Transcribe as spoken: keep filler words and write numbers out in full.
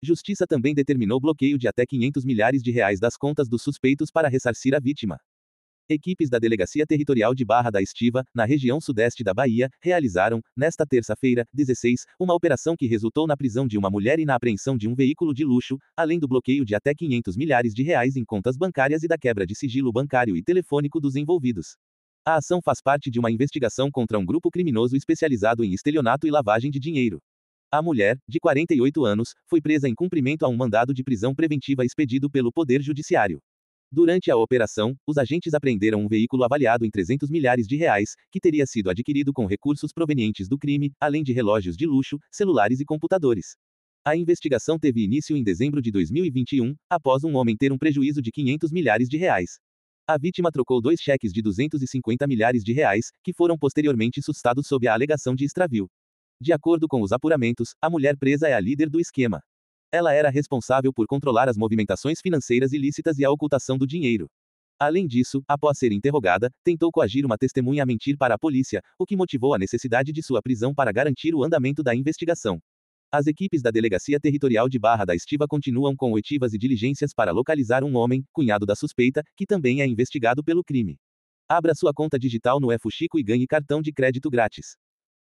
Justiça também determinou bloqueio de até quinhentos milhares de reais das contas dos suspeitos para ressarcir a vítima. Equipes da Delegacia Territorial de Barra da Estiva, na região sudeste da Bahia, realizaram, nesta terça-feira, dezesseis, uma operação que resultou na prisão de uma mulher e na apreensão de um veículo de luxo, além do bloqueio de até quinhentos milhares de reais em contas bancárias e da quebra de sigilo bancário e telefônico dos envolvidos. A ação faz parte de uma investigação contra um grupo criminoso especializado em estelionato e lavagem de dinheiro. A mulher, de quarenta e oito anos, foi presa em cumprimento a um mandado de prisão preventiva expedido pelo Poder Judiciário. Durante a operação, os agentes apreenderam um veículo avaliado em trezentos milhares de reais, que teria sido adquirido com recursos provenientes do crime, além de relógios de luxo, celulares e computadores. A investigação teve início em dezembro de dois mil e vinte e um, após um homem ter um prejuízo de quinhentos milhares de reais. A vítima trocou dois cheques de duzentos e cinquenta milhares de reais, que foram posteriormente susstados sob a alegação de extravio. De acordo com os apuramentos, a mulher presa é a líder do esquema. Ela era responsável por controlar as movimentações financeiras ilícitas e a ocultação do dinheiro. Além disso, após ser interrogada, tentou coagir uma testemunha a mentir para a polícia, o que motivou a necessidade de sua prisão para garantir o andamento da investigação. As equipes da Delegacia Territorial de Barra da Estiva continuam com oitivas e diligências para localizar um homem, cunhado da suspeita, que também é investigado pelo crime. Abra sua conta digital no Fuxico e ganhe cartão de crédito grátis.